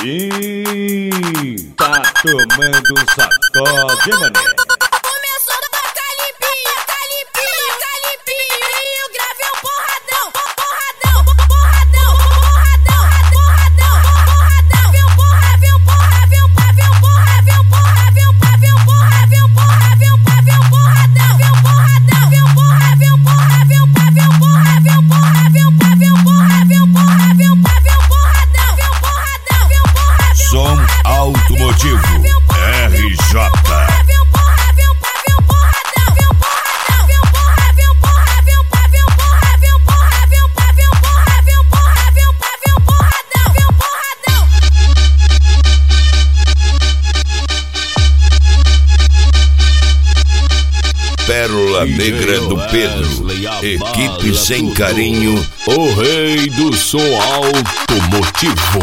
Tá tomando um sacode, mané. Começou a calipinho, calipinho, calipinho. E eu gravei um porradão, porradão, porradão, porradão, porradão, porradão. Viu porra, viu porra, viu porra, viu porra, viu porra, viu porra, viu porra, viu porra, viu porra, viu porradão, viu porradão, viu porra, viu porra, viu porra, viu porra, viu porra, viu porra, viu porra, viu porra, viu porra, viu porradão, viu porradão, viu porra. Som automotivo RJ. Pérola Negra do Pedro, equipe sem carinho, o rei do som automotivo.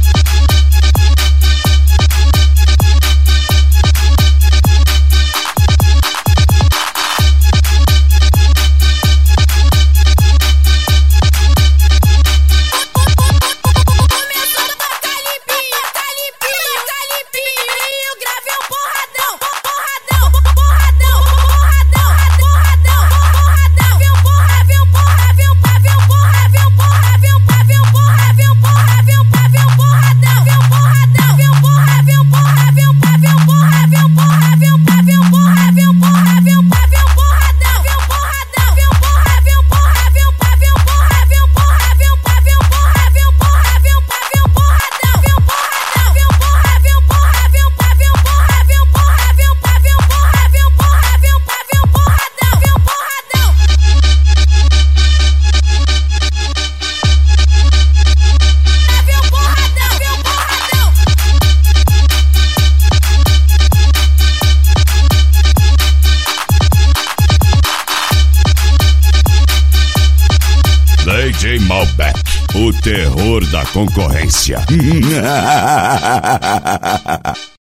DJ Malbec, o terror da concorrência.